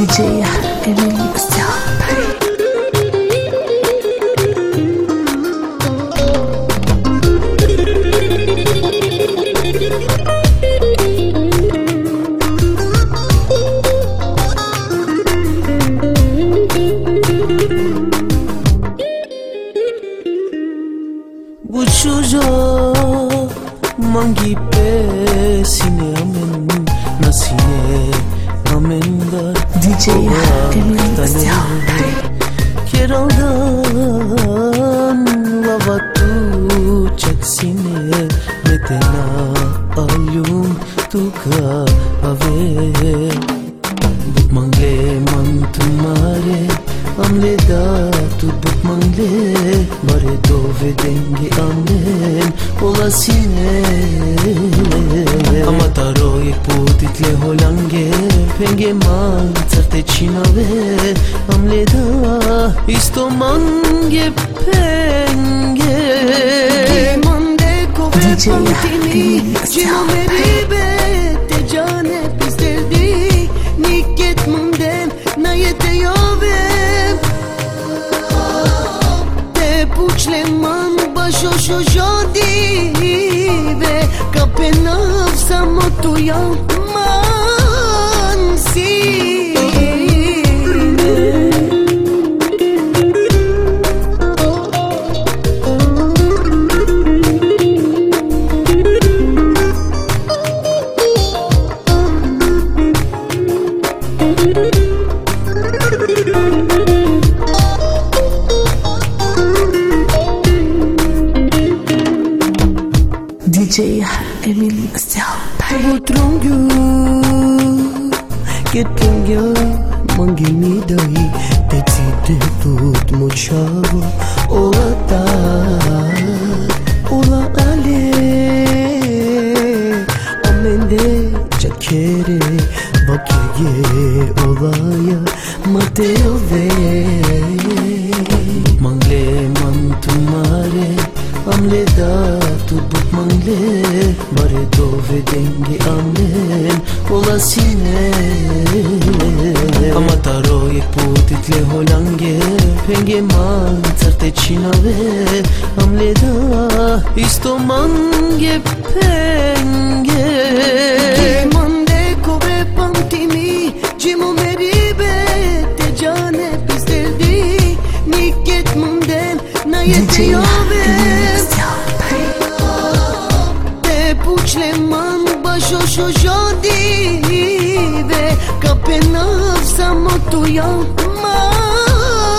DJ Emily Style. Guchujo mangi pe sine amen nasine amenda DJ Emily Style. Keraldan lavatu çaksine metena alyum tuka ave but mangle mantumare amle da tu but mangle bare dove dengi amen olasine amataro ek putit le holange penge man certe chinave amle da isto mange penge mande kove DJ pantini cino meribe te jane pisteldi niket mundem na yete yove te puçle man basho shodive kapenav samotu ya mansi DJ Emily Style. Butrungyu Ketungya mangi midai Tetsite tut mochavo Ola ta Ola ale Amende chakere Bakye olaya Mateo ve Mangle mantumare Amle da tu but mangle bare dove dengi amen olasine amataro ek putit le holange penge man certe chinave amle da isto mange penge mande kove pantimi cimo meribe te jane pisteldi niket mundem na yete yove puçle man basho shodive kapenav samotu ya